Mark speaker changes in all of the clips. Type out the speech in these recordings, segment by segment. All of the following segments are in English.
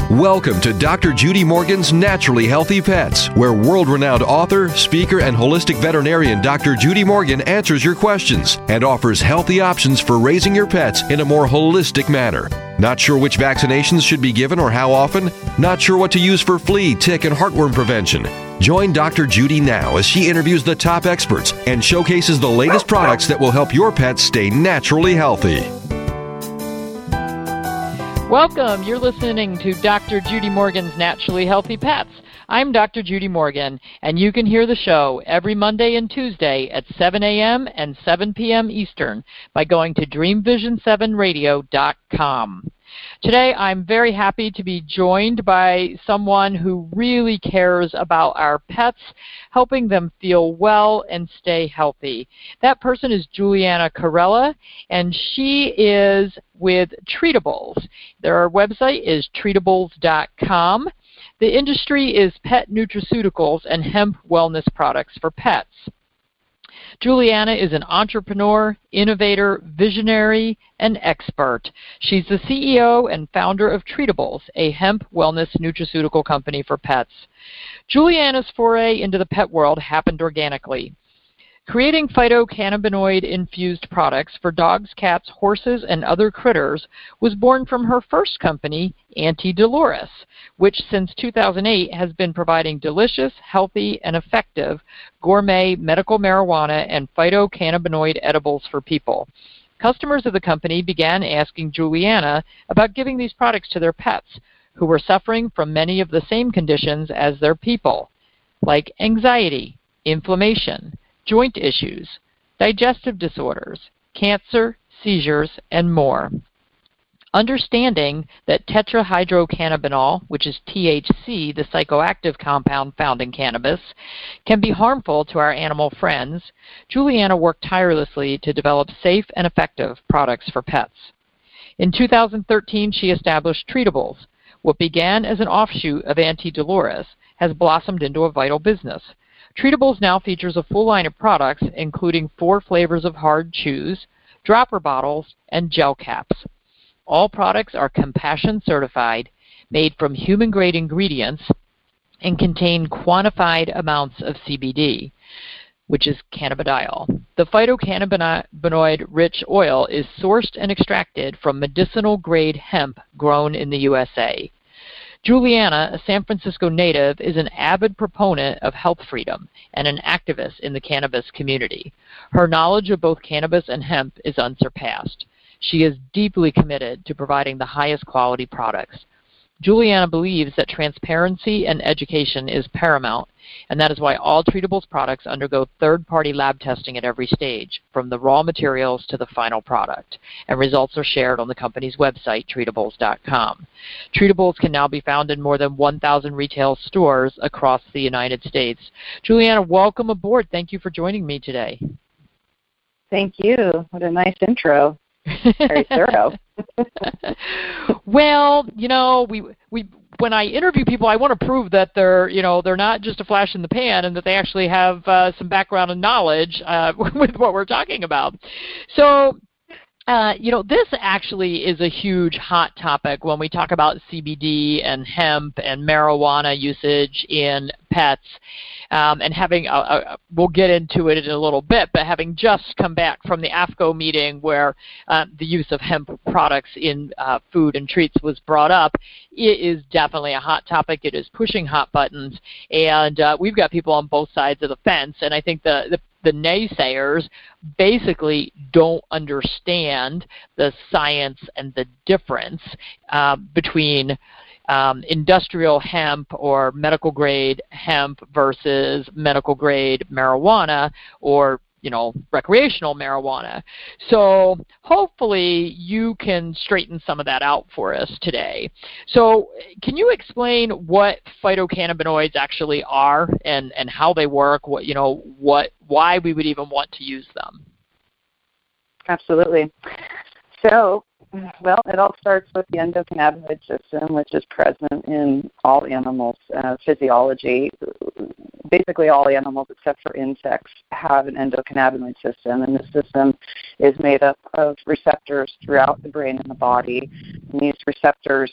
Speaker 1: Welcome to Dr. Judy Morgan's Naturally Healthy Pets, where world-renowned author, speaker, and holistic veterinarian Dr. Judy Morgan answers your questions and offers healthy options for raising your pets in a more holistic manner. Not sure which vaccinations should be given or how often? Not sure what to use for flea, tick, and heartworm prevention? Join Dr. Judy now as she interviews the top experts and showcases the latest products that will help your pets stay naturally healthy.
Speaker 2: Welcome. You're listening to Dr. Judy Morgan's Naturally Healthy Pets. I'm Dr. Judy Morgan, and you can hear the show every Monday and Tuesday at 7 a.m. and 7 p.m. Eastern by going to DreamVision7Radio.com. Today, I'm very happy to be joined by someone who really cares about our pets, helping them feel well and stay healthy. That person is Juliana Carella, and she is with Treatables. Their website is treatables.com. The industry is pet nutraceuticals and hemp wellness products for pets. Juliana is an entrepreneur, innovator, visionary, and expert. She's the CEO and founder of Treatables, a hemp wellness nutraceutical company for pets. Juliana's foray into the pet world happened organically. Creating phytocannabinoid-infused products for dogs, cats, horses, and other critters was born from her first company, Auntie Dolores, which since 2008 has been providing delicious, healthy, and effective gourmet medical marijuana and phytocannabinoid edibles for people. Customers of the company began asking Juliana about giving these products to their pets, who were suffering from many of the same conditions as their people, like anxiety, inflammation, joint issues, digestive disorders, cancer, seizures, and more. Understanding that tetrahydrocannabinol, which is THC, the psychoactive compound found in cannabis, can be harmful to our animal friends, Juliana worked tirelessly to develop safe and effective products for pets. In 2013, she established Treatables. What began as an offshoot of Auntie Dolores has blossomed into a vital business. Treatables now features a full line of products, including 4 flavors of hard chews, dropper bottles, and gel caps. All products are Compassion certified, made from human-grade ingredients, and contain quantified amounts of CBD, which is cannabidiol. The phytocannabinoid-rich oil is sourced and extracted from medicinal-grade hemp grown in the USA. Juliana, a San Francisco native, is an avid proponent of health freedom and an activist in the cannabis community. Her knowledge of both cannabis and hemp is unsurpassed. She is deeply committed to providing the highest quality products. Juliana believes that transparency and education is paramount, and that is why all Treatables products undergo third-party lab testing at every stage, from the raw materials to the final product, and results are shared on the company's website, treatables.com. Treatables can now be found in more than 1,000 retail stores across the United States. Juliana, welcome aboard. Thank you for joining me today.
Speaker 3: Thank you. What a nice intro. Very thorough.
Speaker 2: Well, you know, we when I interview people, I want to prove that they're not just a flash in the pan, and that they actually have some background and knowledge with what we're talking about. So, this actually is a huge hot topic when we talk about CBD and hemp and marijuana usage in pets. And having, we'll get into it in a little bit, but having just come back from the AAFCO meeting where the use of hemp products in food and treats was brought up, it is definitely a hot topic. It is pushing hot buttons, and we've got people on both sides of the fence, and I think the naysayers basically don't understand the science and the difference between industrial hemp or medical grade hemp versus medical grade marijuana or recreational marijuana. So hopefully you can straighten some of that out for us today. So can you explain what phytocannabinoids actually are and how they work, why we would even want to use them?
Speaker 3: Absolutely. So, well, it all starts with the endocannabinoid system, which is present in all animals' physiology. Basically all animals except for insects have an endocannabinoid system, and this system is made up of receptors throughout the brain and the body. And these receptors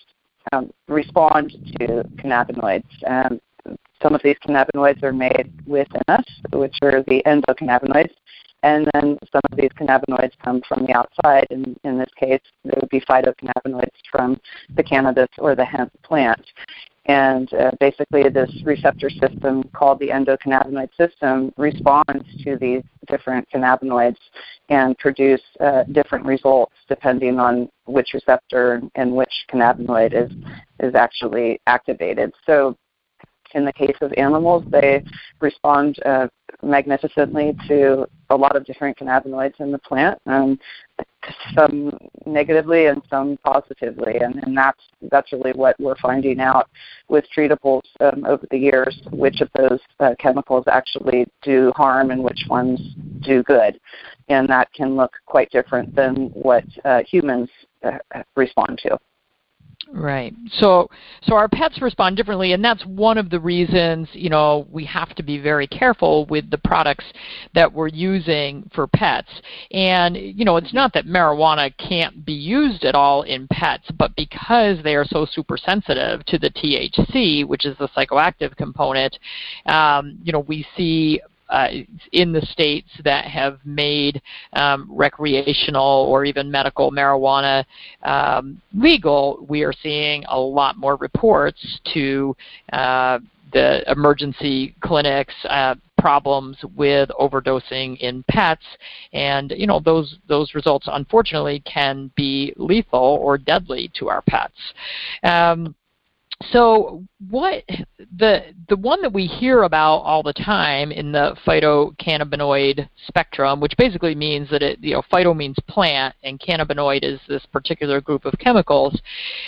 Speaker 3: respond to cannabinoids. Some of these cannabinoids are made within us, which are the endocannabinoids, and then some of these cannabinoids come from the outside. And in this case, they would be phytocannabinoids from the cannabis or the hemp plant. And basically this receptor system called the endocannabinoid system responds to these different cannabinoids and produce different results depending on which receptor and which cannabinoid is actually activated. So in the case of animals, they respond magnificently to a lot of different cannabinoids in the plant, some negatively and some positively, and that's really what we're finding out with treatables over the years, which of those chemicals actually do harm and which ones do good, and that can look quite different than what humans respond to.
Speaker 2: Right. So our pets respond differently, and that's one of the reasons, we have to be very careful with the products that we're using for pets. And, it's not that marijuana can't be used at all in pets, but because they are so super sensitive to the THC, which is the psychoactive component, we see in the states that have made recreational or even medical marijuana legal, we are seeing a lot more reports to the emergency clinics, problems with overdosing in pets, and those results unfortunately can be lethal or deadly to our pets. So what the one that we hear about all the time in the phytocannabinoid spectrum, which basically means that phyto means plant and cannabinoid is this particular group of chemicals,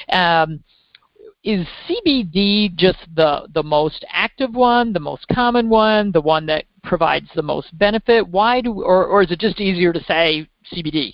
Speaker 2: is CBD just the most active one, the most common one, the one that provides the most benefit? Why or is it just easier to say CBD?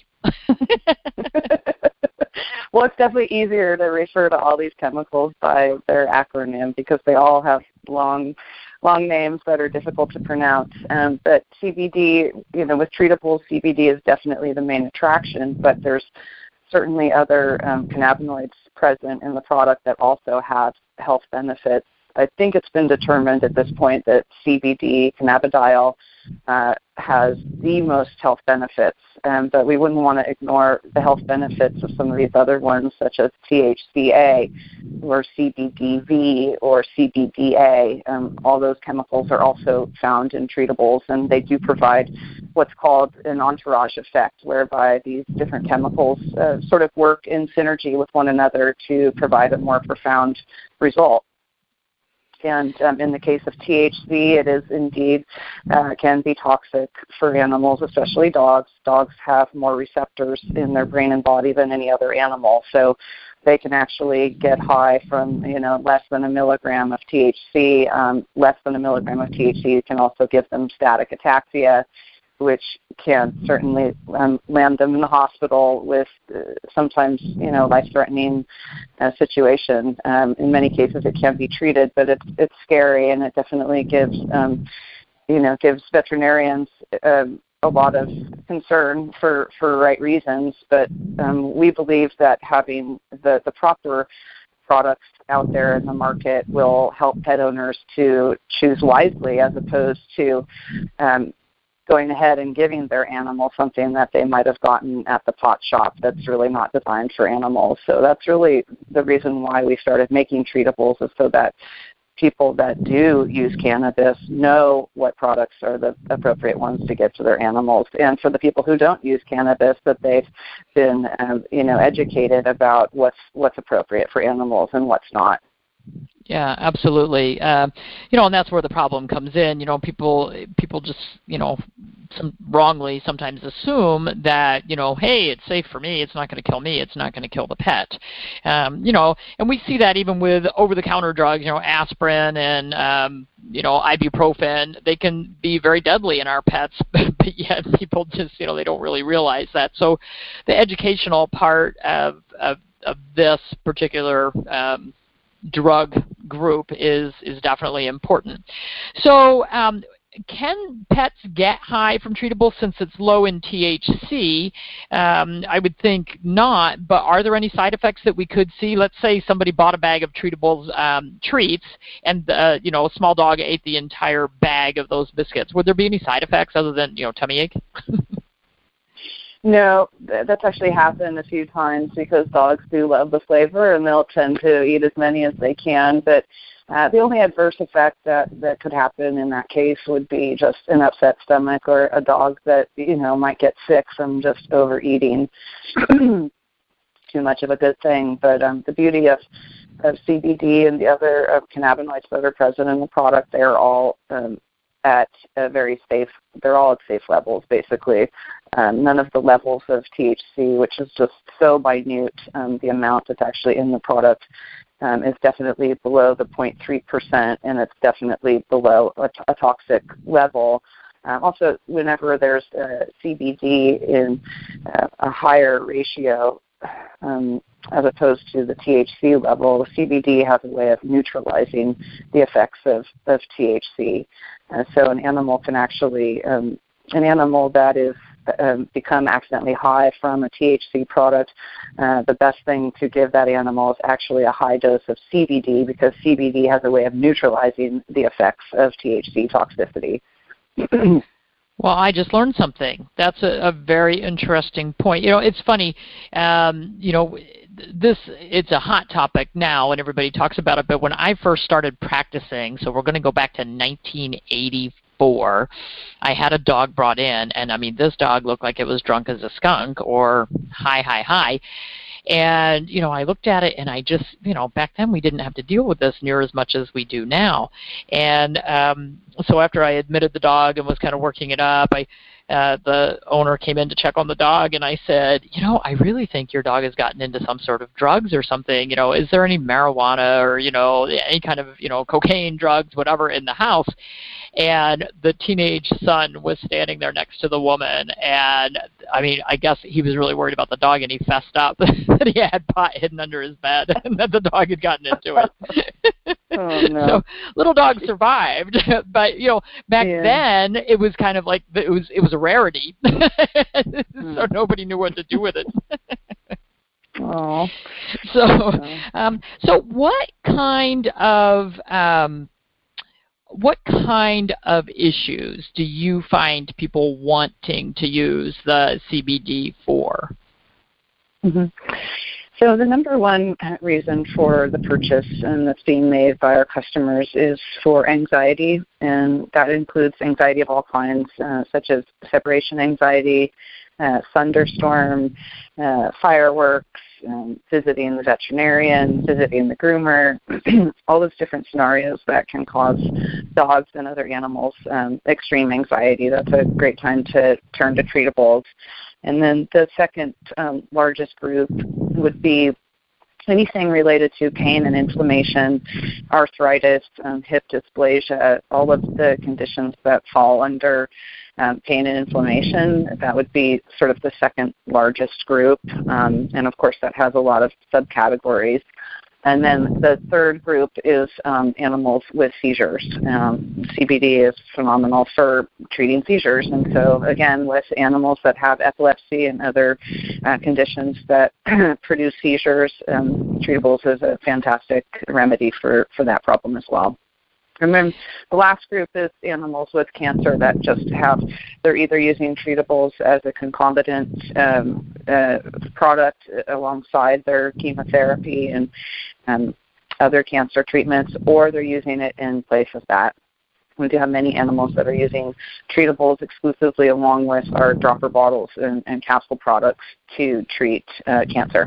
Speaker 3: Well, it's definitely easier to refer to all these chemicals by their acronym because they all have long names that are difficult to pronounce. But CBD, with treatables, CBD is definitely the main attraction, but there's certainly other cannabinoids present in the product that also have health benefits. I think it's been determined at this point that CBD, cannabidiol, has the most health benefits, but we wouldn't want to ignore the health benefits of some of these other ones, such as THCA or CBDV or CBDA. All those chemicals are also found in treatables, and they do provide what's called an entourage effect, whereby these different chemicals sort of work in synergy with one another to provide a more profound result. And in the case of THC, it is indeed can be toxic for animals, especially dogs. Dogs have more receptors in their brain and body than any other animal, so they can actually get high from less than a milligram of THC. Less than a milligram of THC can also give them static ataxia, which can certainly land them in the hospital with sometimes, life-threatening situation. In many cases, it can be treated, but it's scary, and it definitely gives veterinarians a lot of concern for right reasons. But we believe that having the proper products out there in the market will help pet owners to choose wisely, as opposed to going ahead and giving their animal something that they might have gotten at the pot shop that's really not designed for animals. So that's really the reason why we started making treatables, is so that people that do use cannabis know what products are the appropriate ones to give to their animals. And for the people who don't use cannabis, that they've been educated about what's appropriate for animals and what's not.
Speaker 2: Yeah, absolutely. And that's where the problem comes in. People just, wrongly sometimes assume that, hey, it's safe for me. It's not going to kill me. It's not going to kill the pet. And we see that even with over-the-counter drugs, aspirin and, ibuprofen. They can be very deadly in our pets, but yet people just, they don't really realize that. So the educational part of this particular drug group is definitely important. So can pets get high from treatables since it's low in THC? I would think not, but are there any side effects that we could see? Let's say somebody bought a bag of treatables treats, and a small dog ate the entire bag of those biscuits. Would there be any side effects other than tummy ache?
Speaker 3: No, that's actually happened a few times because dogs do love the flavor and they'll tend to eat as many as they can. But the only adverse effect that could happen in that case would be just an upset stomach or a dog that, might get sick from just overeating. Too much of a good thing. But the beauty of CBD and the other cannabinoids that are present in the product, they're all at a very safe, they're all at safe levels, basically. None of the levels of THC, which is just so minute, the amount that's actually in the product is definitely below the 0.3%, and it's definitely below a toxic level. Also, whenever there's CBD in a higher ratio, as opposed to the THC level, CBD has a way of neutralizing the effects of THC. So an animal can actually, an animal that is become accidentally high from a THC product, the best thing to give that animal is actually a high dose of CBD, because CBD has a way of neutralizing the effects of THC toxicity.
Speaker 2: Well, I just learned something. That's a very interesting point. It's funny, it's a hot topic now and everybody talks about it, but when I first started practicing, so we're going to go back to 1984, I had a dog brought in, and this dog looked like it was drunk as a skunk or high. And, I looked at it and I just, back then we didn't have to deal with this near as much as we do now. And so after I admitted the dog and was kind of working it up, the owner came in to check on the dog, and I said, I really think your dog has gotten into some sort of drugs or something. Is there any marijuana or, any kind of, cocaine, drugs, whatever in the house? And the teenage son was standing there next to the woman, and I guess he was really worried about the dog, and he fessed up that he had pot hidden under his bed and that the dog had gotten into it.
Speaker 3: Oh, no.
Speaker 2: So little dog survived, but back then it was kind of like it was a rarity, so nobody knew what to do with it.
Speaker 3: Oh.
Speaker 2: So what kind of issues do you find people wanting to use the CBD for?
Speaker 3: Mm-hmm. So the number one reason for the purchase, and that's being made by our customers, is for anxiety, and that includes anxiety of all kinds, such as separation anxiety, thunderstorm, fireworks, visiting the veterinarian, visiting the groomer, all those different scenarios that can cause dogs and other animals extreme anxiety. That's a great time to turn to treatables. And then the second largest group would be anything related to pain and inflammation, arthritis, hip dysplasia, all of the conditions that fall under pain and inflammation. That would be sort of the second largest group. And of course, that has a lot of subcategories. And then the third group is animals with seizures. CBD is phenomenal for treating seizures. And so, again, with animals that have epilepsy and other conditions that produce seizures, treatables is a fantastic remedy for that problem as well. And then the last group is animals with cancer that just they're either using treatables as a concomitant product alongside their chemotherapy and other cancer treatments, or they're using it in place of that. We do have many animals that are using treatables exclusively along with our dropper bottles and capsule products to treat cancer.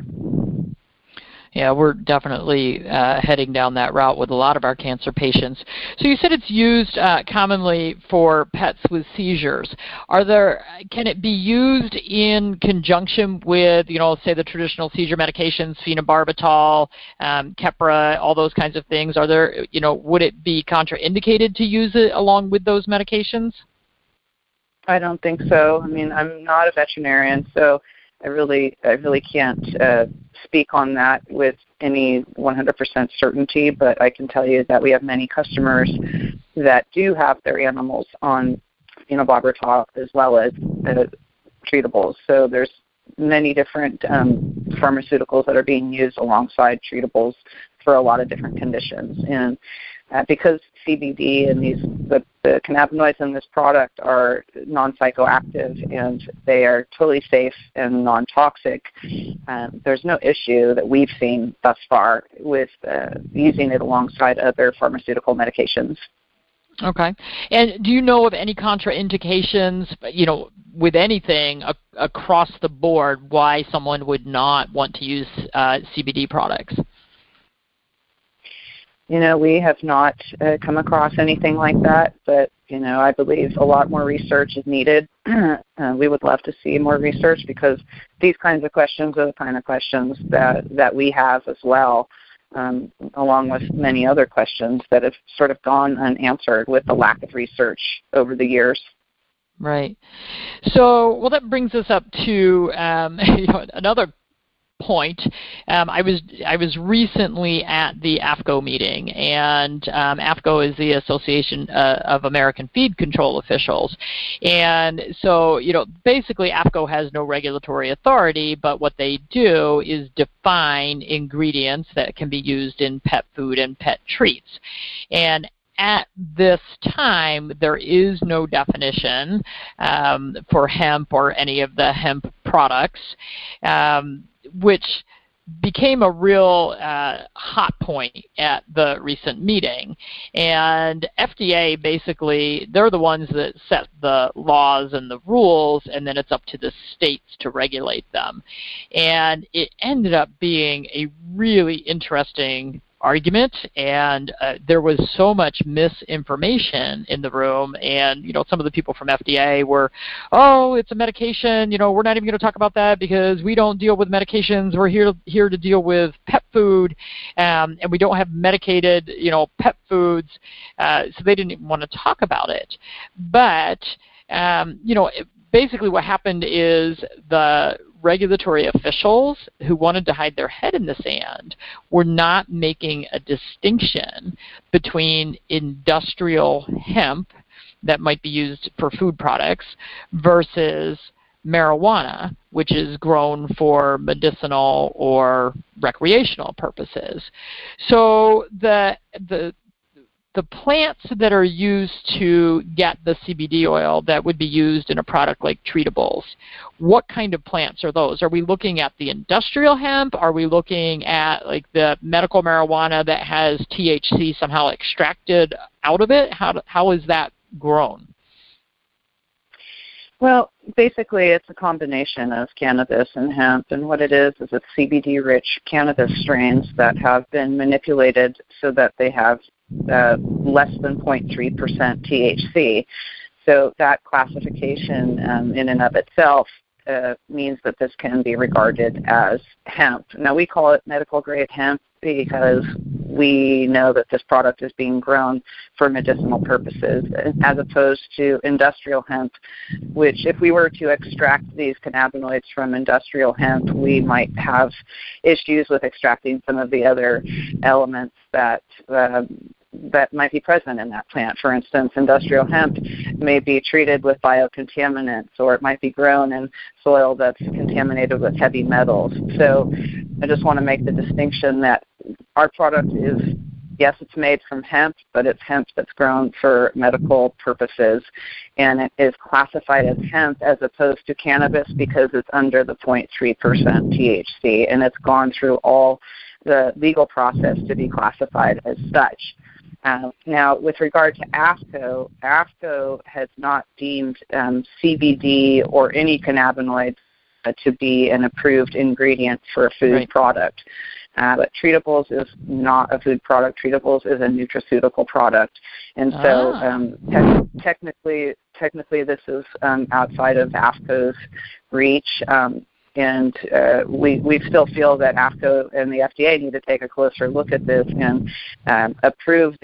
Speaker 2: Yeah, we're definitely heading down that route with a lot of our cancer patients. So you said it's used commonly for pets with seizures. Can it be used in conjunction with, say the traditional seizure medications, phenobarbital, Keppra, all those kinds of things? Would it be contraindicated to use it along with those medications?
Speaker 3: I don't think so. I'm not a veterinarian, so I really can't speak on that with any 100% certainty, but I can tell you that we have many customers that do have their animals on phenobarbital as well as treatables. So there's many different pharmaceuticals that are being used alongside treatables for a lot of different conditions. And because CBD and the cannabinoids in this product are non-psychoactive and they are totally safe and non-toxic, there's no issue that we've seen thus far with using it alongside other pharmaceutical medications.
Speaker 2: Okay. And do you know of any contraindications, with anything across the board, why someone would not want to use CBD products?
Speaker 3: We have not come across anything like that, but, I believe a lot more research is needed. We would love to see more research because these kinds of questions are the kind of questions that we have as well, along with many other questions that have sort of gone unanswered with the lack of research over the years.
Speaker 2: Right. So, well, that brings us up to another point. I was recently at the AAFCO meeting, and AAFCO is the Association of American Feed Control Officials. And so, basically AAFCO has no regulatory authority, but what they do is define ingredients that can be used in pet food and pet treats. And at this time, there is no definition for hemp or any of the hemp products, which became a real hot point at the recent meeting. And FDA, basically, they're the ones that set the laws and the rules, and then it's up to the states to regulate them. And it ended up being a really interesting argument, and there was so much misinformation in the room, and some of the people from FDA were, it's a medication, we're not even going to talk about that because we don't deal with medications, we're here to deal with pet food, and we don't have medicated pet foods, so they didn't even want to talk about it. But basically what happened is the regulatory officials who wanted to hide their head in the sand were not making a distinction between industrial hemp that might be used for food products versus marijuana, which is grown for medicinal or recreational purposes. So the plants that are used to get the CBD oil that would be used in a product like treatables, what kind of plants are those? Are we looking at the industrial hemp? Are we looking at like the medical marijuana that has THC somehow extracted out of it? How is that grown?
Speaker 3: Well, basically it's a combination of cannabis and hemp, and what it is it's CBD-rich cannabis strains that have been manipulated so that they have less than 0.3% THC. So that classification in and of itself means that this can be regarded as hemp. Now, we call it medical grade hemp because we know that this product is being grown for medicinal purposes, as opposed to industrial hemp, which if we were to extract these cannabinoids from industrial hemp, we might have issues with extracting some of the other elements that might be present in that plant. For instance, industrial hemp may be treated with biocontaminants, or it might be grown in soil that's contaminated with heavy metals. So I just want to make the distinction that our product is, yes, it's made from hemp, but it's hemp that's grown for medical purposes, and it is classified as hemp as opposed to cannabis because it's under the 0.3% THC, and it's gone through all the legal process to be classified as such. Now, with regard to AAFCO, AAFCO has not deemed CBD or any cannabinoids to be an approved ingredient for a food product. But treatables is not a food product. Treatables is a nutraceutical product. And so technically this is outside of AAFCO's reach. And we still feel that AAFCO and the FDA need to take a closer look at this and approve these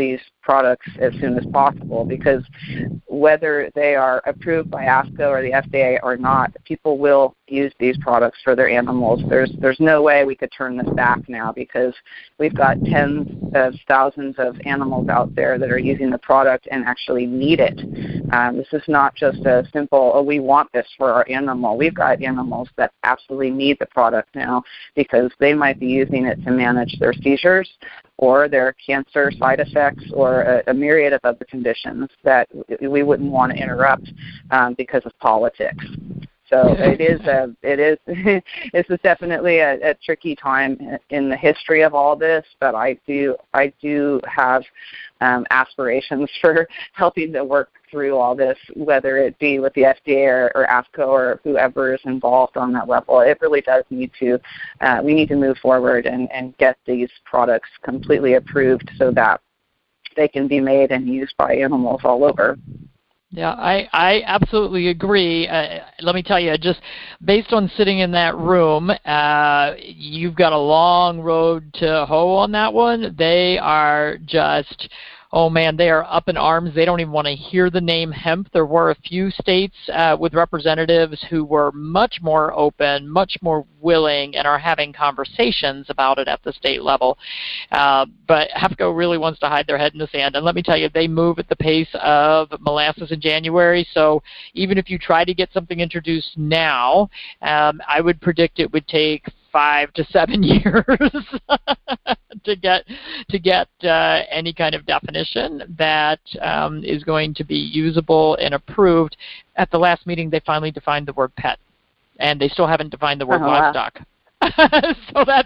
Speaker 3: products as soon as possible, because whether they are approved by ASCO or the FDA or not, people will use these products for their animals. There's no way we could turn this back now, because we've got tens of thousands of animals out there that are using the product and actually need it. This is not just a simple, oh, we want this for our animal. We've got animals that absolutely need the product now, because they might be using it to manage their seizures or their cancer side effects or a myriad of other conditions that we wouldn't want to interrupt because of politics. So this is definitely a tricky time in the history of all this, but I do have aspirations for helping to work through all this, whether it be with the FDA or ASCO or whoever is involved on that level. It really does need to, we need to move forward and get these products completely approved so that they can be made and used by animals all over.
Speaker 2: Yeah, I absolutely agree. Let me tell you, just based on sitting in that room, you've got a long road to hoe on that one. They are just, oh man, they are up in arms. They don't even want to hear the name hemp. There were a few states with representatives who were much more open, much more willing, and are having conversations about it at the state level. But HEFCO really wants to hide their head in the sand. And let me tell you, they move at the pace of molasses in January. So even if you try to get something introduced now, I would predict it would take 5 to 7 years to get any kind of definition that is going to be usable and approved. At the last meeting, they finally defined the word pet, and they still haven't defined the word livestock. So that's,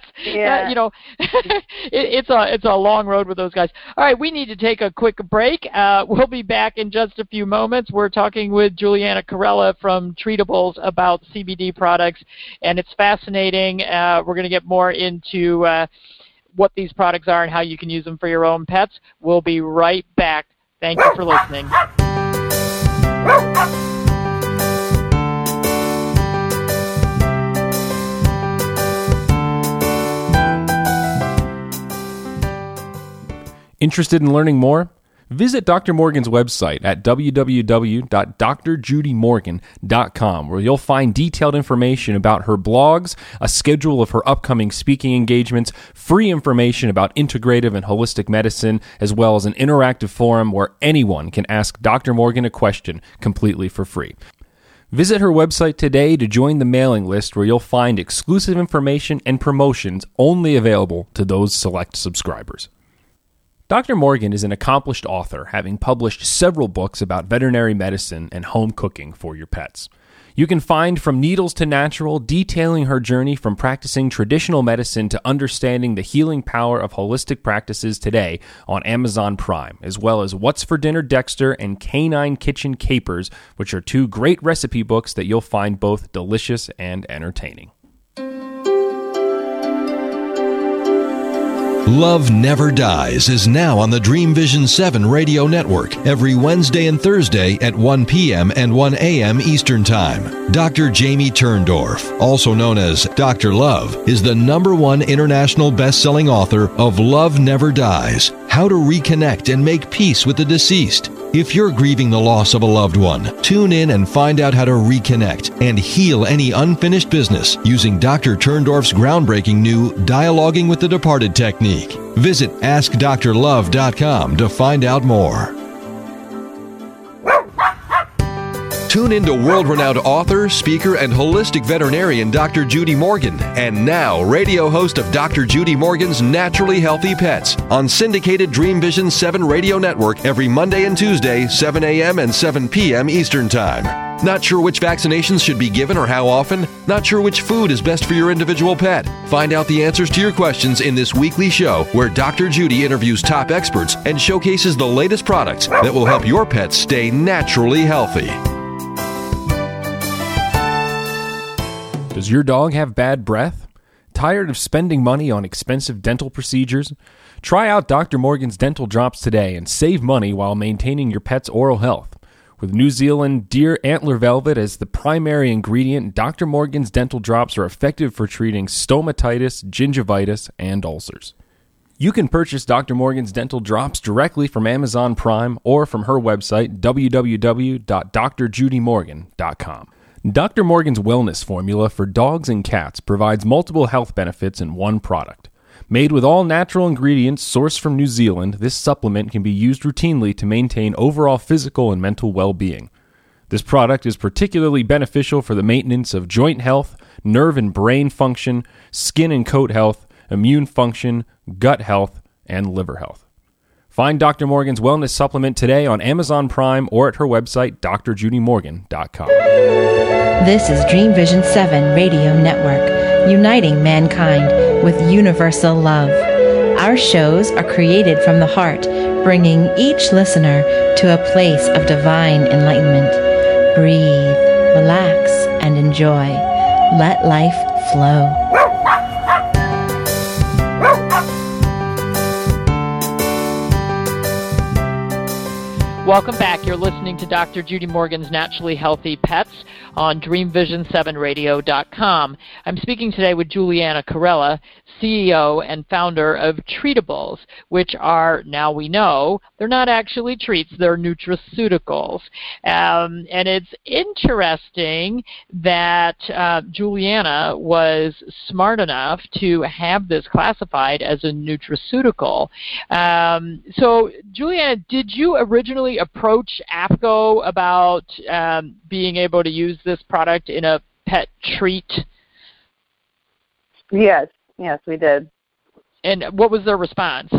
Speaker 2: it's a long road with those guys. All right, we need to take a quick break. We'll be back in just a few moments. We're talking with Juliana Carella from Treatables about CBD products, and it's fascinating. We're going to get more into what these products are and how you can use them for your own pets. We'll be right back. Thank you for listening.
Speaker 4: Interested in learning more? Visit Dr. Morgan's website at www.drjudymorgan.com, where you'll find detailed information about her blogs, a schedule of her upcoming speaking engagements, free information about integrative and holistic medicine, as well as an interactive forum where anyone can ask Dr. Morgan a question completely for free. Visit her website today to join the mailing list, where you'll find exclusive information and promotions only available to those select subscribers. Dr. Morgan is an accomplished author, having published several books about veterinary medicine and home cooking for your pets. You can find From Needles to Natural, detailing her journey from practicing traditional medicine to understanding the healing power of holistic practices today on Amazon Prime, as well as What's for Dinner Dexter and Canine Kitchen Capers, which are two great recipe books that you'll find both delicious and entertaining.
Speaker 1: Love Never Dies is now on the Dream Vision 7 radio network every Wednesday and Thursday at 1 p.m. and 1 a.m. Eastern Time. Dr. Jamie Turndorf, also known as Dr. Love, is the #1 international best-selling author of Love Never Dies, How to Reconnect and Make Peace with the Deceased. If you're grieving the loss of a loved one, tune in and find out how to reconnect and heal any unfinished business using Dr. Turndorf's groundbreaking new Dialoguing with the Departed technique. Visit AskDrLove.com to find out more. Tune in to world-renowned author, speaker, and holistic veterinarian Dr. Judy Morgan, and now radio host of Dr. Judy Morgan's Naturally Healthy Pets on syndicated Dream Vision 7 radio network every Monday and Tuesday, 7 a.m. and 7 p.m. Eastern Time. Not sure which vaccinations should be given or how often? Not sure which food is best for your individual pet? Find out the answers to your questions in this weekly show, where Dr. Judy interviews top experts and showcases the latest products that will help your pets stay naturally healthy.
Speaker 4: Does your dog have bad breath? Tired of spending money on expensive dental procedures? Try out Dr. Morgan's Dental Drops today and save money while maintaining your pet's oral health. With New Zealand deer antler velvet as the primary ingredient, Dr. Morgan's Dental Drops are effective for treating stomatitis, gingivitis, and ulcers. You can purchase Dr. Morgan's dental drops directly from Amazon Prime or from her website, www.drjudymorgan.com. Dr. Morgan's Wellness Formula for dogs and cats provides multiple health benefits in one product. Made with all natural ingredients sourced from New Zealand, this supplement can be used routinely to maintain overall physical and mental well-being. This product is particularly beneficial for the maintenance of joint health, nerve and brain function, skin and coat health, immune function, gut health, and liver health. Find Dr. Morgan's Wellness Supplement today on Amazon Prime or at her website, drjudymorgan.com.
Speaker 5: This is Dream Vision 7 Radio Network, uniting mankind with universal love. Our shows are created from the heart, bringing each listener to a place of divine enlightenment. Breathe, relax, and enjoy. Let life flow.
Speaker 2: Welcome back. You're listening to Dr. Judy Morgan's Naturally Healthy Pets on DreamVision7Radio.com. I'm speaking today with Juliana Carella, CEO and founder of Treatables, which are, now we know, they're not actually treats, they're nutraceuticals. And it's interesting that Juliana was smart enough to have this classified as a nutraceutical. So, Juliana, did you originally approach AAFCO about being able to use this product in a pet treat?
Speaker 3: Yes, we did.
Speaker 2: And what was their response?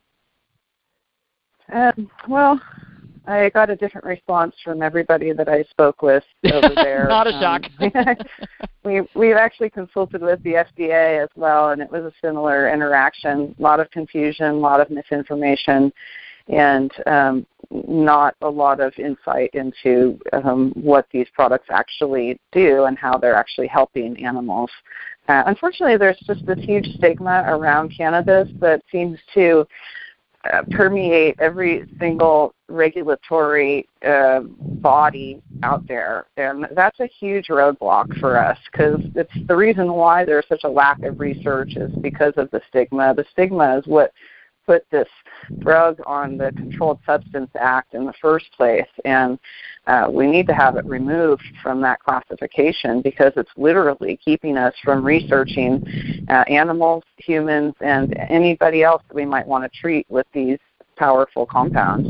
Speaker 3: Well, I got a different response from everybody that I spoke with over there.
Speaker 2: Not a shock.
Speaker 3: We actually consulted with the FDA as well, and it was a similar interaction. A lot of confusion, a lot of misinformation, and not a lot of insight into what these products actually do and how they're actually helping animals. Unfortunately, there's just this huge stigma around cannabis that seems to permeate every single regulatory body out there. And that's a huge roadblock for us, because it's the reason why there's such a lack of research is because of the stigma. The stigma is what put this drug on the Controlled Substance Act in the first place, and we need to have it removed from that classification because it's literally keeping us from researching animals, humans, and anybody else that we might want to treat with these powerful compounds.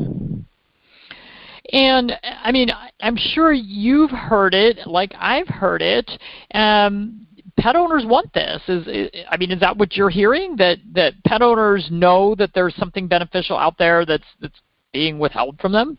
Speaker 2: And, I mean, I'm sure you've heard it, like I've heard it. Pet owners want this. Is that what you're hearing? That pet owners know that there's something beneficial out there that's being withheld from them?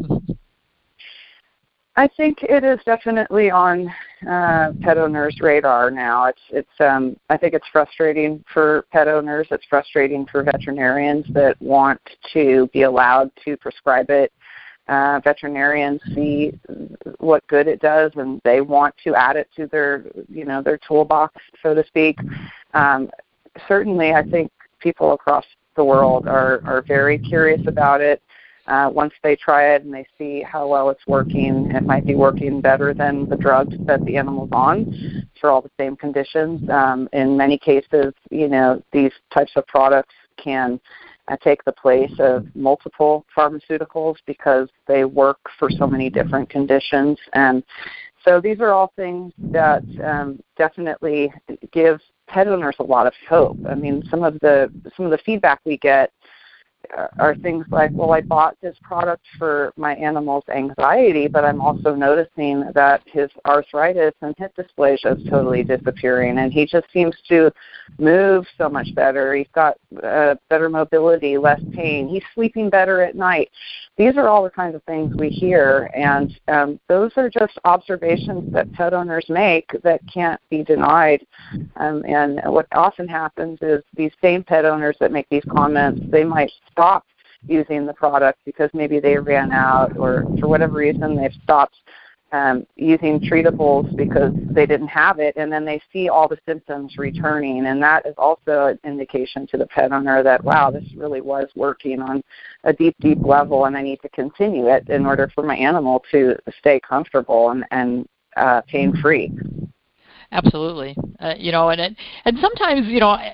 Speaker 3: I think it is definitely on pet owners' radar now. It's I think it's frustrating for pet owners. It's frustrating for veterinarians that want to be allowed to prescribe it. Veterinarians see what good it does, and they want to add it to their toolbox, so to speak. Certainly, I think people across the world are very curious about it. Once they try it and they see how well it's working, it might be working better than the drugs that the animal's on for all the same conditions. In many cases, these types of products can take the place of multiple pharmaceuticals because they work for so many different conditions. And so these are all things that definitely give pet owners a lot of hope. I mean, some of the feedback we get are things like, well, I bought this product for my animal's anxiety, but I'm also noticing that his arthritis and hip dysplasia is totally disappearing, and he just seems to move so much better. He's got better mobility, less pain. He's sleeping better at night. These are all the kinds of things we hear, and those are just observations that pet owners make that can't be denied. And what often happens is these same pet owners that make these comments, they might stop using the product because maybe they ran out, or for whatever reason they've stopped using treatables because they didn't have it, and then they see all the symptoms returning, and that is also an indication to the pet owner that, wow, this really was working on a deep level, and I need to continue it in order for my animal to stay comfortable and pain-free.
Speaker 2: Absolutely. And sometimes,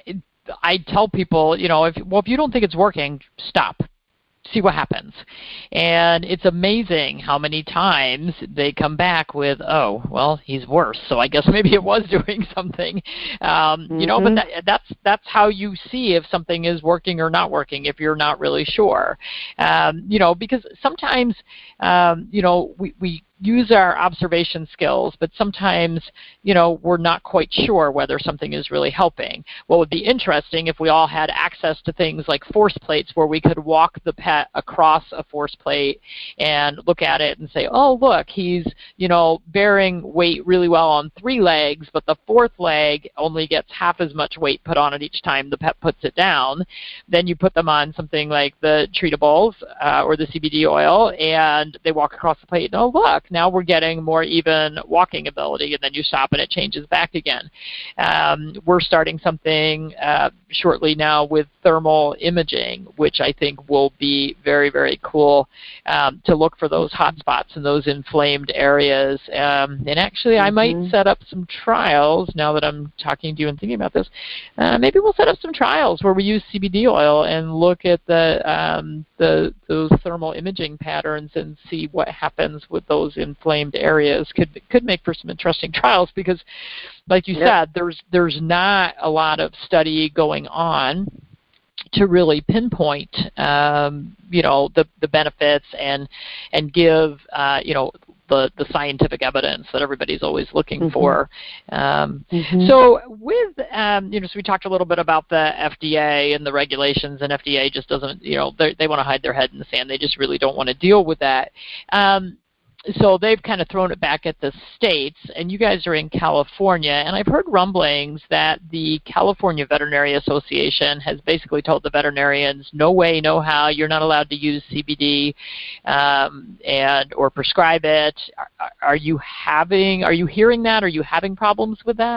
Speaker 2: I tell people, if you don't think it's working, stop. See what happens. And it's amazing how many times they come back with, oh, well, he's worse, so I guess maybe it was doing something. But that's how you see if something is working or not working, if you're not really sure. Because sometimes, we use our observation skills, but sometimes, we're not quite sure whether something is really helping. What would be interesting if we all had access to things like force plates where we could walk the pet across a force plate and look at it and say, oh, look, he's, bearing weight really well on 3 legs, but the 4th leg only gets half as much weight put on it each time the pet puts it down. Then you put them on something like the treatables or the CBD oil, and they walk across the plate, and oh, look, now we're getting more even walking ability, and then you stop and it changes back again. We're starting something shortly now with thermal imaging, which I think will be very, very cool to look for those hot spots and those inflamed areas. And actually, I might set up some trials now that I'm talking to you and thinking about this. Maybe we'll set up some trials where we use CBD oil and look at those thermal imaging patterns and see what happens with those inflamed areas. Could make for some interesting trials because, like you said, there's not a lot of study going on to really pinpoint, the benefits and give, the scientific evidence that everybody's always looking for. So with, so we talked a little bit about the FDA and the regulations, and FDA just doesn't, they want to hide their head in the sand. They just really don't want to deal with that. So they've kind of thrown it back at the states, and you guys are in California, and I've heard rumblings that the California Veterinary Association has basically told the veterinarians, no way, no how, you're not allowed to use CBD or prescribe it. Are you hearing that? Are you having problems with that?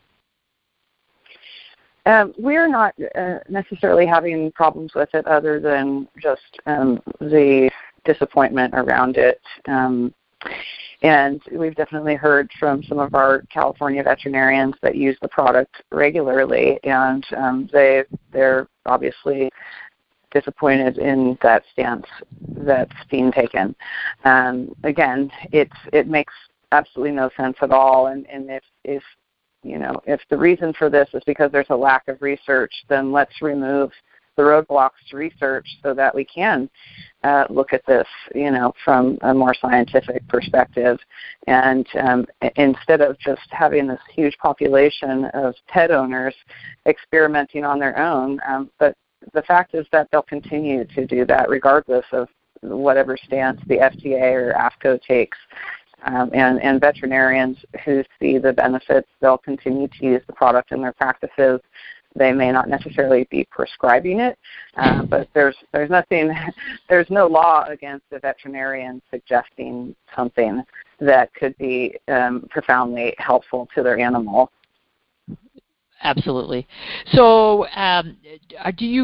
Speaker 3: We're not necessarily having problems with it other than just the disappointment around it. And we've definitely heard from some of our California veterinarians that use the product regularly, and they're obviously disappointed in that stance that's being taken. Again, it makes absolutely no sense at all, and if the reason for this is because there's a lack of research, then let's remove the roadblocks to research so that we can look at this, from a more scientific perspective. And instead of just having this huge population of pet owners experimenting on their own, but the fact is that they'll continue to do that regardless of whatever stance the FDA or AAFCO takes. And veterinarians who see the benefits, they'll continue to use the product in their practices. They may not necessarily be prescribing it, but there's no law against a veterinarian suggesting something that could be profoundly helpful to their animal.
Speaker 2: Absolutely. So, do you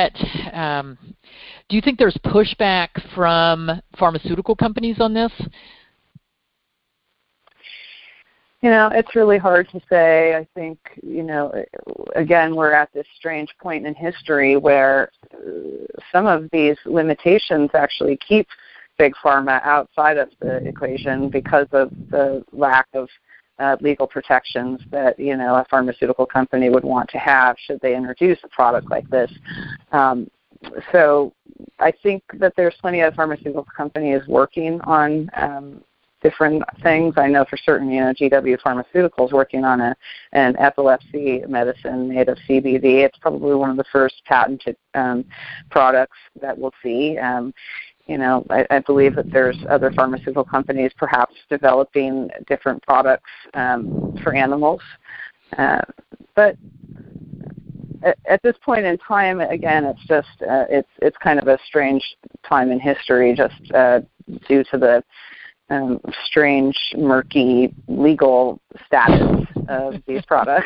Speaker 2: think there's pushback from pharmaceutical companies on this?
Speaker 3: It's really hard to say. I think, again, we're at this strange point in history where some of these limitations actually keep Big Pharma outside of the equation because of the lack of legal protections that, a pharmaceutical company would want to have should they introduce a product like this. So I think that there's plenty of pharmaceutical companies working on different things. I know for certain, GW Pharmaceuticals working on an epilepsy medicine made of CBD. It's probably one of the first patented products that we'll see. I believe that there's other pharmaceutical companies perhaps developing different products for animals. But at this point in time, again, it's just it's kind of a strange time in history, just due to the strange, murky legal status of these products.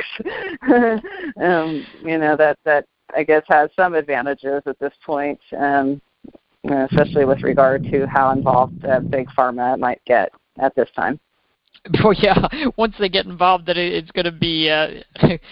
Speaker 3: That I guess has some advantages at this point, especially with regard to how involved Big Pharma might get at this time.
Speaker 2: Oh yeah, once they get involved, that it's going to be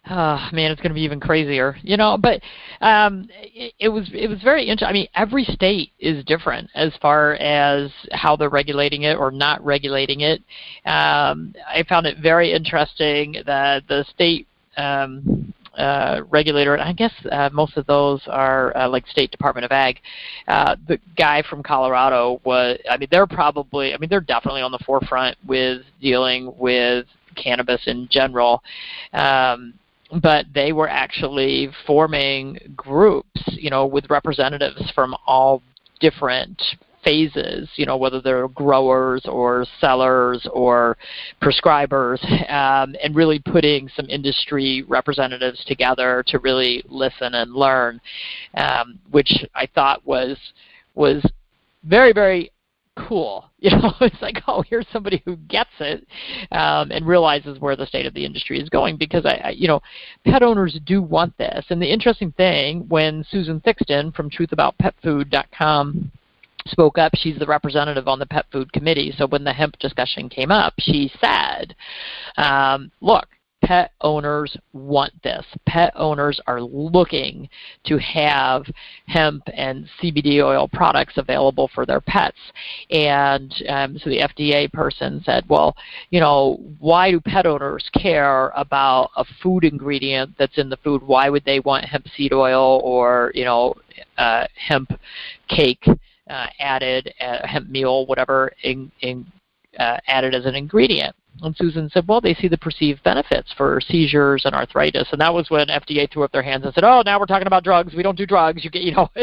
Speaker 2: Man, it's going to be even crazier, But it was very interesting. I mean, every state is different as far as how they're regulating it or not regulating it. I found it very interesting that the state regulator, and I guess most of those are like State Department of Ag. The guy from Colorado they're definitely on the forefront with dealing with cannabis in general. But they were actually forming groups, with representatives from all different phases, whether they're growers or sellers or prescribers, and really putting some industry representatives together to really listen and learn, which I thought was very, very cool. It's like, oh, here's somebody who gets it and realizes where the state of the industry is going, because pet owners do want this. And the interesting thing, when Susan Thixton from truthaboutpetfood.com spoke up, she's the representative on the pet food committee, so when the hemp discussion came up, she said, look, pet owners want this. Pet owners are looking to have hemp and CBD oil products available for their pets. And so the FDA person said, well, why do pet owners care about a food ingredient that's in the food? Why would they want hemp seed oil or, hemp cake added, hemp meal, whatever, added as an ingredient? And Susan said, well, they see the perceived benefits for seizures and arthritis. And that was when FDA threw up their hands and said, oh, now we're talking about drugs. We don't do drugs. You get,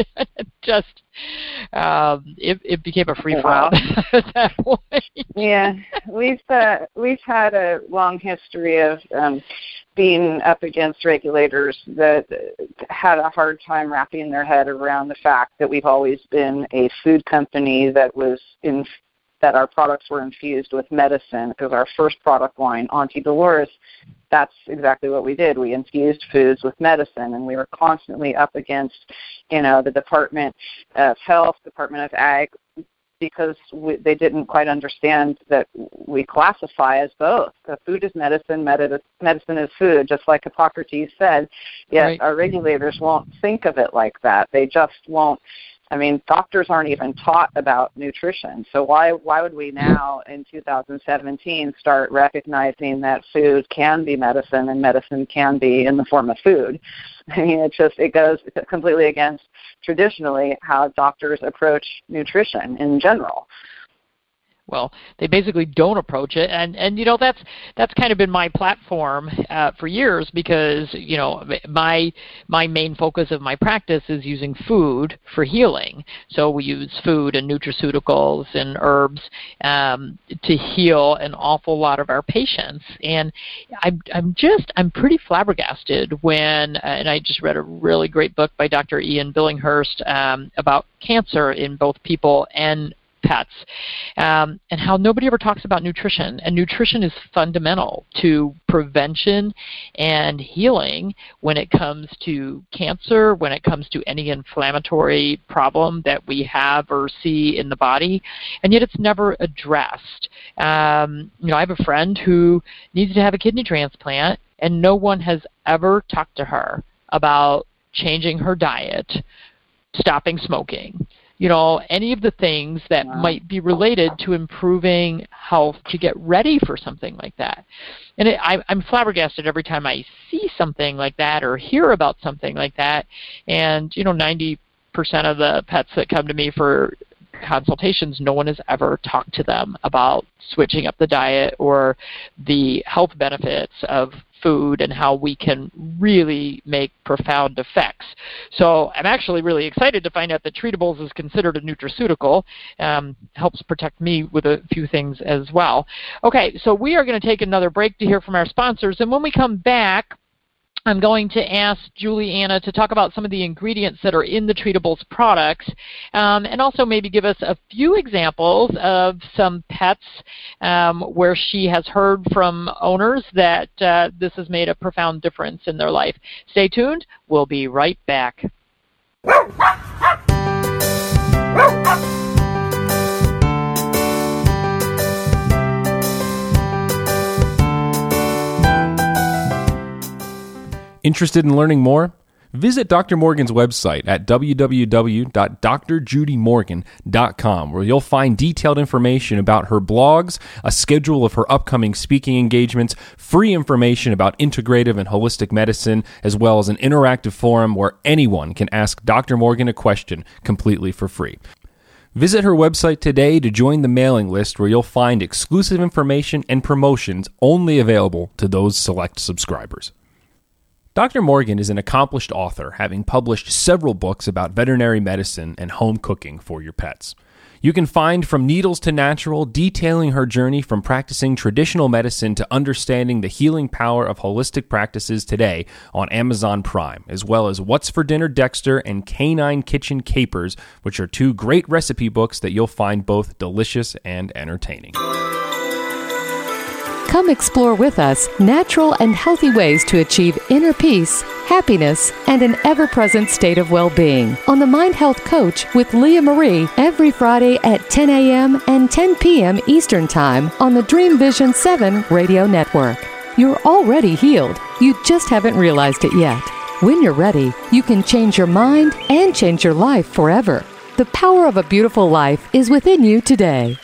Speaker 2: it became a free-for-all at that point.
Speaker 3: Yeah, we've had a long history of being up against regulators that had a hard time wrapping their head around the fact that we've always been a food company that our products were infused with medicine, because our first product line, Auntie Dolores, that's exactly what we did. We infused foods with medicine, and we were constantly up against, the Department of Health, Department of Ag, because they didn't quite understand that we classify as both. Food is medicine, medicine is food, just like Hippocrates said. Yet right. Our regulators won't think of it like that. They just won't. I mean, doctors aren't even taught about nutrition. So why would we now in 2017 start recognizing that food can be medicine and medicine can be in the form of food? I mean, it goes completely against traditionally how doctors approach nutrition in general.
Speaker 2: Well, they basically don't approach it, and that's kind of been my platform for years, because my main focus of my practice is using food for healing. So we use food and nutraceuticals and herbs to heal an awful lot of our patients, and I'm pretty flabbergasted when and I just read a really great book by Dr. Ian Billinghurst about cancer in both people and pets, and how nobody ever talks about nutrition. And nutrition is fundamental to prevention and healing when it comes to cancer, when it comes to any inflammatory problem that we have or see in the body, and yet it's never addressed. I have a friend who needs to have a kidney transplant, and no one has ever talked to her about changing her diet, stopping smoking, any of the things that might be related to improving health to get ready for something like that. And I'm flabbergasted every time I see something like that or hear about something like that. And, 90% of the pets that come to me for consultations, no one has ever talked to them about switching up the diet or the health benefits of food and how we can really make profound effects. So I'm actually really excited to find out that Treatables is considered a nutraceutical. Helps protect me with a few things as well. Okay, so we are going to take another break to hear from our sponsors, and when we come back, I'm going to ask Juliana to talk about some of the ingredients that are in the Treatables products, and also maybe give us a few examples of some pets where she has heard from owners that this has made a profound difference in their life. Stay tuned. We'll be right back.
Speaker 4: Interested in learning more? Visit Dr. Morgan's website at www.drjudymorgan.com, where you'll find detailed information about her blogs, a schedule of her upcoming speaking engagements, free information about integrative and holistic medicine, as well as an interactive forum where anyone can ask Dr. Morgan a question completely for free. Visit her website today to join the mailing list, where you'll find exclusive information and promotions only available to those select subscribers. Dr. Morgan is an accomplished author, having published several books about veterinary medicine and home cooking for your pets. You can find From Needles to Natural, detailing her journey from practicing traditional medicine to understanding the healing power of holistic practices today on Amazon Prime, as well as What's for Dinner Dexter and Canine Kitchen Capers, which are two great recipe books that you'll find both delicious and entertaining.
Speaker 6: Come explore with us natural and healthy ways to achieve inner peace, happiness, and an ever-present state of well-being on The Mind Health Coach with Leah Marie every Friday at 10 a.m. and 10 p.m. Eastern Time on the Dream Vision 7 radio network. You're already healed. You just haven't realized it yet. When you're ready, you can change your mind and change your life forever. The power of a beautiful life is within you today.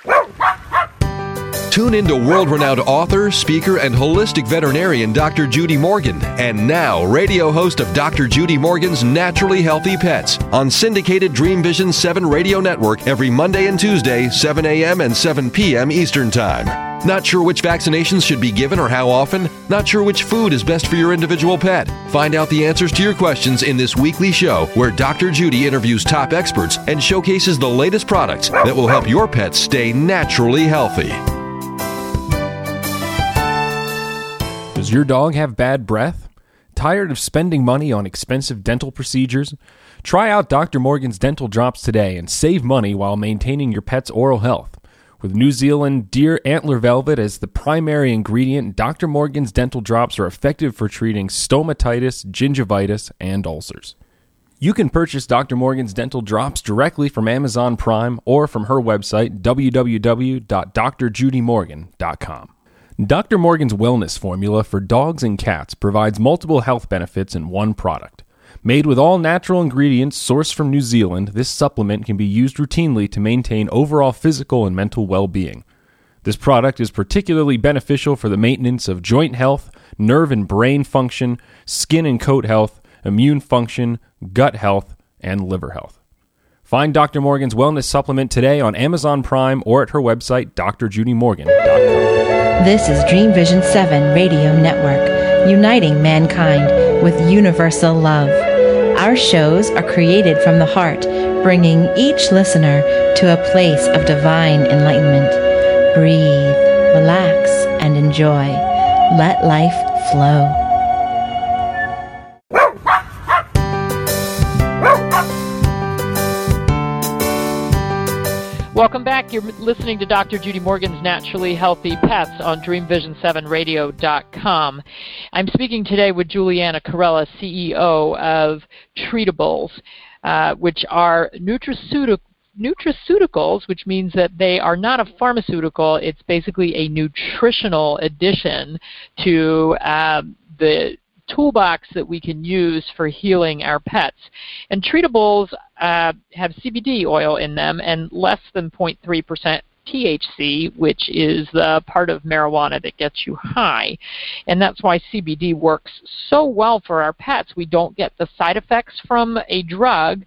Speaker 1: Tune in to world-renowned author, speaker, and holistic veterinarian Dr. Judy Morgan, and now radio host of Dr. Judy Morgan's Naturally Healthy Pets on syndicated Dream Vision 7 radio network every Monday and Tuesday, 7 a.m. and 7 p.m. Eastern Time. Not sure which vaccinations should be given or how often? Not sure which food is best for your individual pet? Find out the answers to your questions in this weekly show, where Dr. Judy interviews top experts and showcases the latest products that will help your pets stay naturally healthy.
Speaker 4: Does your dog have bad breath? Tired of spending money on expensive dental procedures? Try out Dr. Morgan's Dental Drops today and save money while maintaining your pet's oral health. With New Zealand deer antler velvet as the primary ingredient, Dr. Morgan's Dental Drops are effective for treating stomatitis, gingivitis, and ulcers. You can purchase Dr. Morgan's Dental Drops directly from Amazon Prime or from her website, www.drjudymorgan.com. Dr. Morgan's Wellness Formula for dogs and cats provides multiple health benefits in one product. Made with all natural ingredients sourced from New Zealand, this supplement can be used routinely to maintain overall physical and mental well-being. This product is particularly beneficial for the maintenance of joint health, nerve and brain function, skin and coat health, immune function, gut health, and liver health. Find Dr. Morgan's Wellness Supplement today on Amazon Prime or at her website, drjudymorgan.com.
Speaker 5: This is Dream Vision 7 Radio Network, uniting mankind with universal love. Our shows are created from the heart, bringing each listener to a place of divine enlightenment. Breathe, relax, and enjoy. Let life flow.
Speaker 2: Welcome back. You're listening to Dr. Judy Morgan's Naturally Healthy Pets on DreamVision7Radio.com. I'm speaking today with Juliana Carella, CEO of Treatables, which are nutraceuticals, which means that they are not a pharmaceutical. It's basically a nutritional addition to the toolbox that we can use for healing our pets. And Treatables have CBD oil in them and less than 0.3% THC, which is the part of marijuana that gets you high. And that's why CBD works so well for our pets. We don't get the side effects from a drug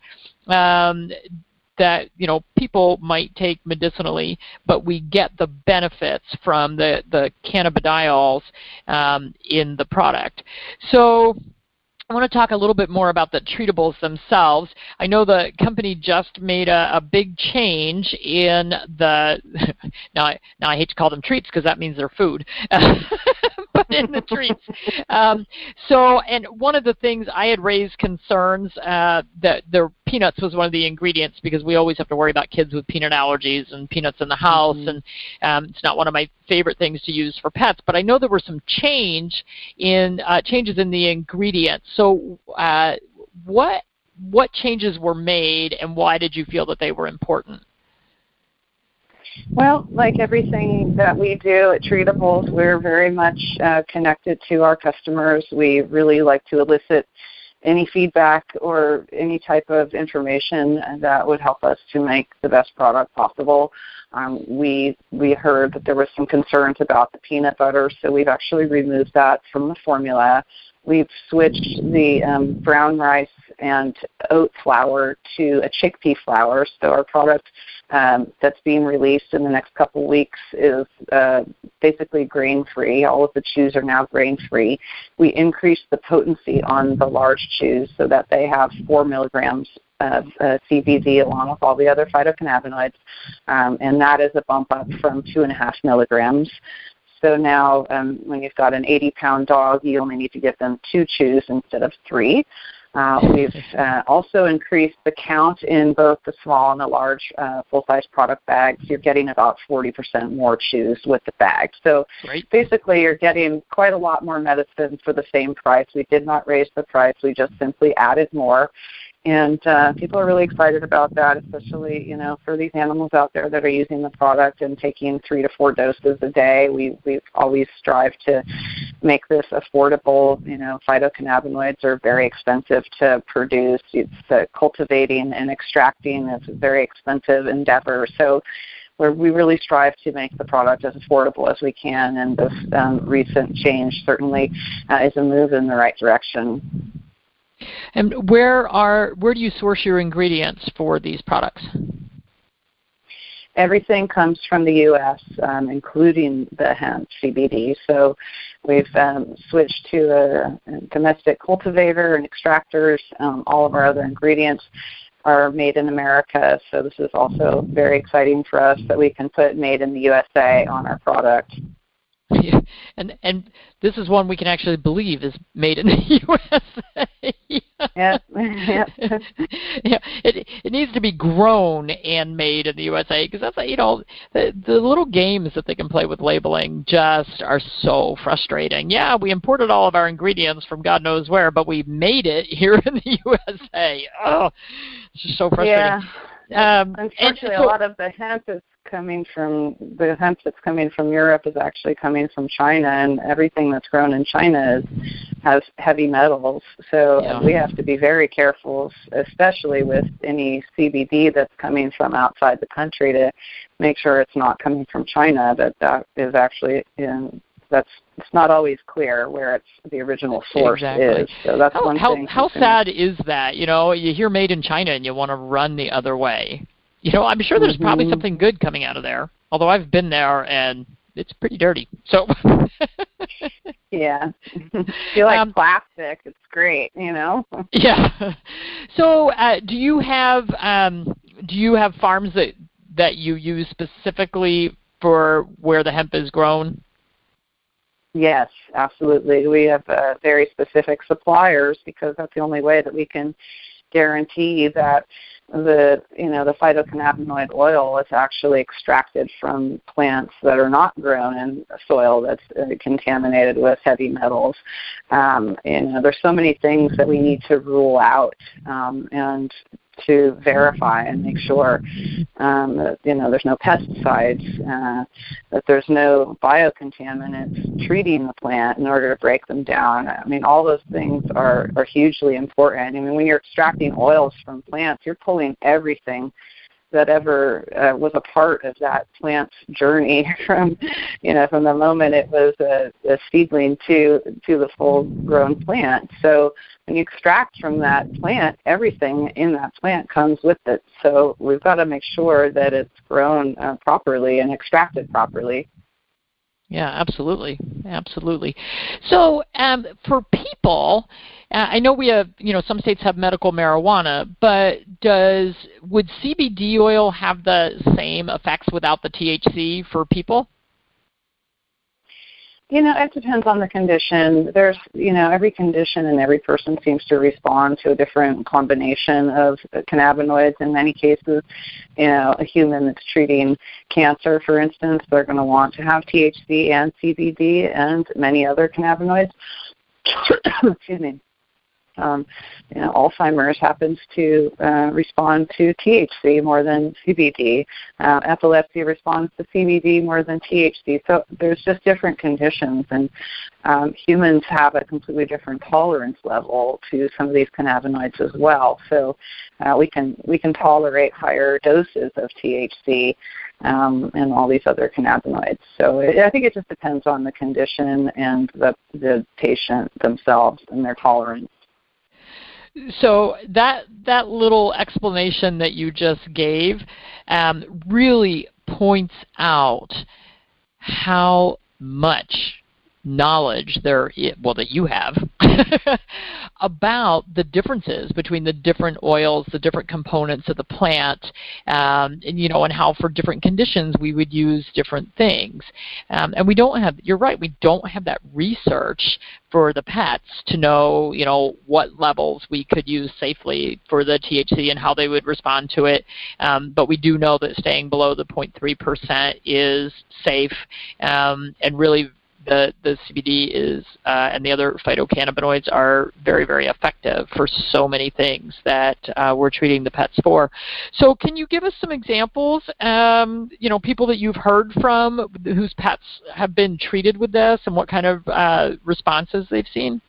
Speaker 2: that people might take medicinally, but we get the benefits from the cannabidiols in the product. So I want to talk a little bit more about the Treatables themselves. I know the company just made a big change in the now I hate to call them treats because that means they're food, but in the treats. And one of the things I had raised concerns that their peanuts was one of the ingredients, because we always have to worry about kids with peanut allergies and peanuts in the house, and it's not one of my favorite things to use for pets. But I know there were some changes in the ingredients. So what changes were made, and why did you feel that they were important?
Speaker 3: Well, like everything that we do at Treatables, we're very much connected to our customers. We really like to elicit any feedback or any type of information that would help us to make the best product possible. We heard that there was some concerns about the peanut butter, so we've actually removed that from the formula. We've switched the brown rice and oat flour to a chickpea flour. So our product that's being released in the next couple weeks is basically grain-free. All of the chews are now grain-free. We increased the potency on the large chews so that they have 4 milligrams of CBD along with all the other phytocannabinoids, and that is a bump up from 2.5 milligrams. So now when you've got an 80-pound dog, you only need to give them 2 chews instead of 3. We've also increased the count in both the small and the large full-size product bags. You're getting about 40% more chews with the bag. So basically you're getting quite a lot more medicine for the same price. We did not raise the price. We just simply added more. And people are really excited about that, especially, you know, for these animals out there that are using the product and taking 3 to 4 doses a day. We've always strived to make this affordable. You know, phytocannabinoids are very expensive to produce. It's cultivating and extracting is a very expensive endeavor. So we really strive to make the product as affordable as we can, and this recent change certainly is a move in the right direction.
Speaker 2: And where do you source your ingredients for these products?
Speaker 3: Everything comes from the U.S., including the hemp CBD. So we've switched to a domestic cultivator and extractors. All of our other ingredients are made in America. So this is also very exciting for us that we can put made in the USA on our product.
Speaker 2: Yeah. And this is one we can actually believe is made in the USA.
Speaker 3: Yeah.
Speaker 2: Yeah. It needs to be grown and made in the USA, because that's, you know, the little games that they can play with labeling just are so frustrating. Yeah, we imported all of our ingredients from God knows where, but we made it here in the USA. Oh, it's just so frustrating.
Speaker 3: Yeah. Unfortunately, a lot of the hemp that's coming from Europe is actually coming from China, and everything that's grown in China has heavy metals. So we have to be very careful, especially with any CBD that's coming from outside the country, to make sure it's not coming from China. That is actually it's not always clear where the original source is. So that's one thing.
Speaker 2: How sad is that? You know, you hear made in China and you want to run the other way. You know, I'm sure there's probably something good coming out of there. Although I've been there and it's pretty dirty. So
Speaker 3: yeah, if you like plastic, it's great. You know.
Speaker 2: Yeah. So do you have farms that you use specifically for where the hemp is grown?
Speaker 3: Yes, absolutely. We have very specific suppliers, because that's the only way that we can guarantee that the phytocannabinoid oil is actually extracted from plants that are not grown in soil that's contaminated with heavy metals. There's so many things that we need to rule out and to verify and make sure that there's no pesticides, that there's no biocontaminants treating the plant in order to break them down. I mean, all those things are hugely important. I mean, when you're extracting oils from plants, you're pulling everything that ever was a part of that plant's journey from the moment it was a seedling to the full-grown plant. So when you extract from that plant, everything in that plant comes with it. So we've got to make sure that it's grown properly and extracted properly.
Speaker 2: Yeah, absolutely. So for people, I know we have, some states have medical marijuana, but would CBD oil have the same effects without the THC for people?
Speaker 3: It depends on the condition. There's, every condition and every person seems to respond to a different combination of cannabinoids. In many cases, a human that's treating cancer, for instance, they're going to want to have THC and CBD and many other cannabinoids. Excuse me. Alzheimer's happens to respond to THC more than CBD. Epilepsy responds to CBD more than THC. So there's just different conditions, and humans have a completely different tolerance level to some of these cannabinoids as well. So we can tolerate higher doses of THC and all these other cannabinoids. So I think it just depends on the condition and the patient themselves and their tolerance.
Speaker 2: So that little explanation that you just gave really points out how much knowledge that you have about the differences between the different oils, the different components of the plant, and how for different conditions we would use different things. And we don't have, you're right, we don't have that research for the pets to know, what levels we could use safely for the THC and how they would respond to it. But we do know that staying below the 0.3% is safe, and really the CBD is and the other phytocannabinoids are very, very effective for so many things that we're treating the pets for. So can you give us some examples, people that you've heard from whose pets have been treated with this and what kind of responses they've seen?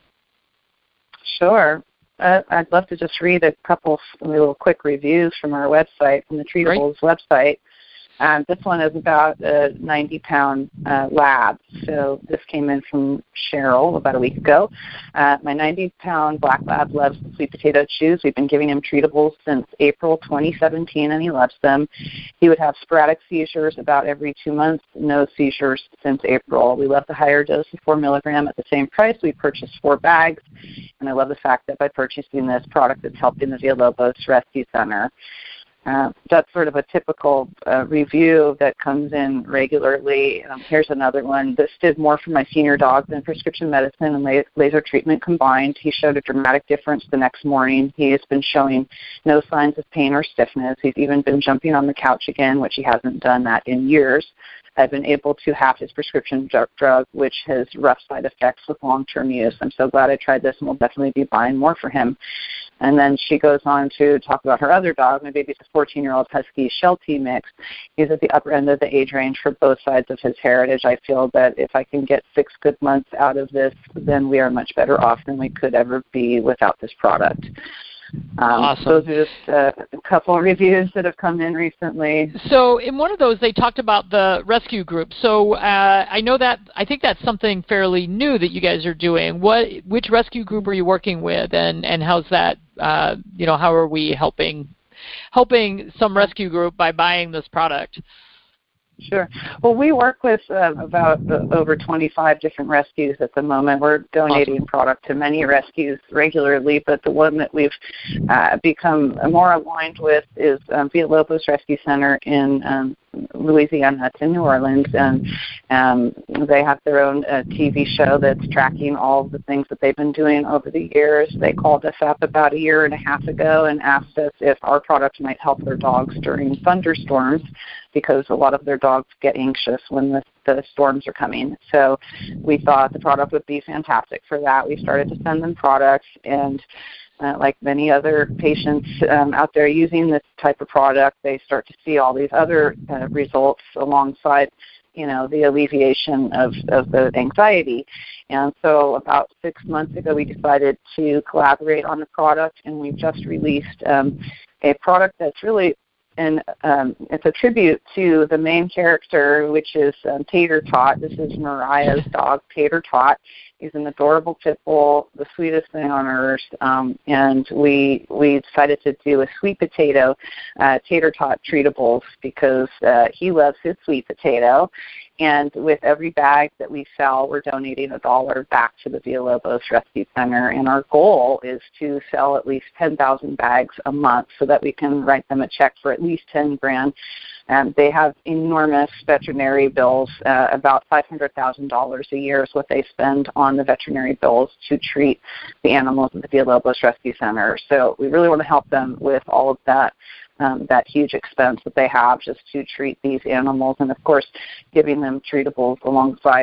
Speaker 3: Sure. I'd love to just read a couple little quick reviews from our website, from the Treatables website. This one is about a 90-pound lab. So this came in from Cheryl about a week ago. My 90-pound black lab loves the sweet potato chews. We've been giving him treatables since April 2017, and he loves them. He would have sporadic seizures about every 2 months, no seizures since April. We love the higher dose of 4 milligram at the same price. We purchased 4 bags, and I love the fact that by purchasing this product, it's helping the Villalobos Rescue Center. That's sort of a typical review that comes in regularly. Here's another one. This did more for my senior dog than prescription medicine and laser treatment combined. He showed a dramatic difference the next morning. He has been showing no signs of pain or stiffness. He's even been jumping on the couch again, which he hasn't done that in years. I've been able to halve his prescription drug, which has rough side effects with long-term use. I'm so glad I tried this, and will definitely be buying more for him. And then she goes on to talk about her other dog. My baby's a 14-year-old Husky Sheltie mix. He's at the upper end of the age range for both sides of his heritage. I feel that if I can get 6 good months out of this, then we are much better off than we could ever be without this product.
Speaker 2: Awesome.
Speaker 3: Those are just a couple of reviews that have come in recently.
Speaker 2: So in one of those, they talked about the rescue group. So I think that's something fairly new that you guys are doing. Which rescue group are you working with, and how's that? How are we helping some rescue group by buying this product?
Speaker 3: Sure. Well, we work with about over 25 different rescues at the moment. We're donating product to many rescues regularly, but the one that we've become more aligned with is Villalobos Rescue Center in Louisiana. It's in New Orleans, and they have their own TV show that's tracking all of the things that they've been doing over the years. They called us up about a year and a half ago and asked us if our product might help their dogs during thunderstorms, because a lot of their dogs get anxious when the storms are coming. So we thought the product would be fantastic for that. We started to send them products, and like many other patients out there using this type of product, they start to see all these other results alongside, the alleviation of the anxiety. And so about 6 months ago, we decided to collaborate on the product, and we've just released a product that's really it's a tribute to the main character, which is Tater Tot. This is Mariah's dog, Tater Tot. He's an adorable pit bull, the sweetest thing on earth. And we decided to do a sweet potato Tater Tot treatables because he loves his sweet potato. And with every bag that we sell, we're donating $1 back to the Villalobos Rescue Center. And our goal is to sell at least 10,000 bags a month so that we can write them a check for at least $10,000. They have enormous veterinary bills. About $500,000 a year is what they spend on the veterinary bills to treat the animals at the Villalobos Rescue Center. So we really want to help them with all of that huge expense that they have just to treat these animals, and of course giving them treatables alongside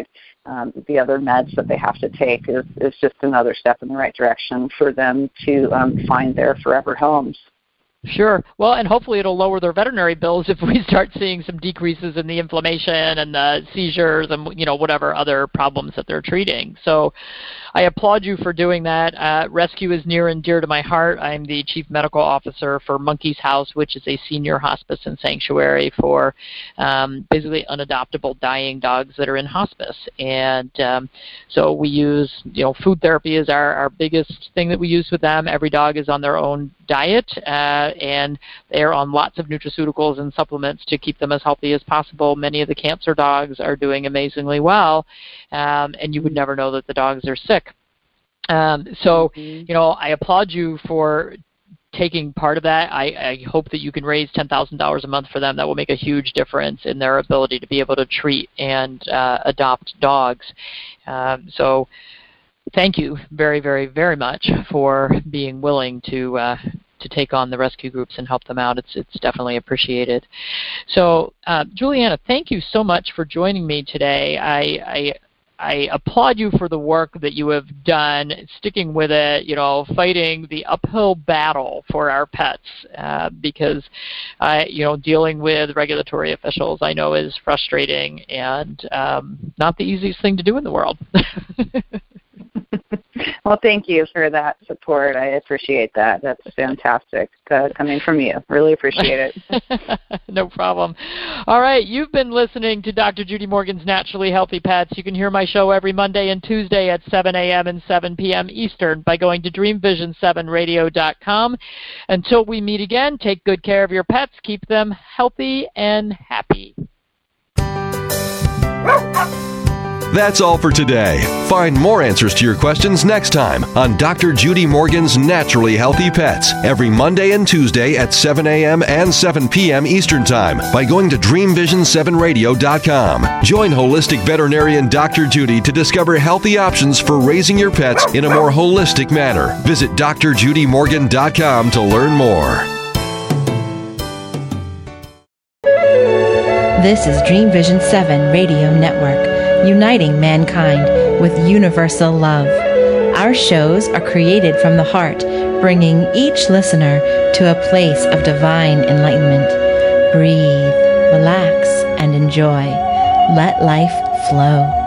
Speaker 3: the other meds that they have to take is just another step in the right direction for them to find their forever homes.
Speaker 2: Sure. Well, and hopefully it'll lower their veterinary bills if we start seeing some decreases in the inflammation and the seizures and, whatever other problems that they're treating. So I applaud you for doing that. Rescue is near and dear to my heart. I'm the Chief Medical Officer for Monkey's House, which is a senior hospice and sanctuary for basically unadoptable dying dogs that are in hospice. And so we use, food therapy is our biggest thing that we use with them. Every dog is on their own diet, and they're on lots of nutraceuticals and supplements to keep them as healthy as possible. Many of the cancer dogs are doing amazingly well, and you would never know that the dogs are sick. So, I applaud you for taking part of that. I hope that you can raise $10,000 a month for them. That will make a huge difference in their ability to be able to treat and adopt dogs. So thank you very, very, very much for being willing to take on the rescue groups and help them out. It's definitely appreciated. So, Juliana, thank you so much for joining me today. I applaud you for the work that you have done, sticking with it, fighting the uphill battle for our pets, because, dealing with regulatory officials I know is frustrating and not the easiest thing to do in the world.
Speaker 3: Well, thank you for that support. I appreciate that. That's fantastic coming from you. Really appreciate it.
Speaker 2: No problem. All right, you've been listening to Dr. Judy Morgan's Naturally Healthy Pets. You can hear my show every Monday and Tuesday at 7 a.m. and 7 p.m. Eastern by going to DreamVision7Radio.com. Until we meet again, take good care of your pets. Keep them healthy and happy.
Speaker 1: That's all for today. Find more answers to your questions next time on Dr. Judy Morgan's Naturally Healthy Pets every Monday and Tuesday at 7 a.m. and 7 p.m. Eastern Time by going to DreamVision7Radio.com. Join holistic veterinarian Dr. Judy to discover healthy options for raising your pets in a more holistic manner. Visit drjudymorgan.com to learn more.
Speaker 5: This is Dream Vision 7 Radio Network, uniting mankind with universal love. Our shows are created from the heart, bringing each listener to a place of divine enlightenment. Breathe, relax, and enjoy. Let life flow.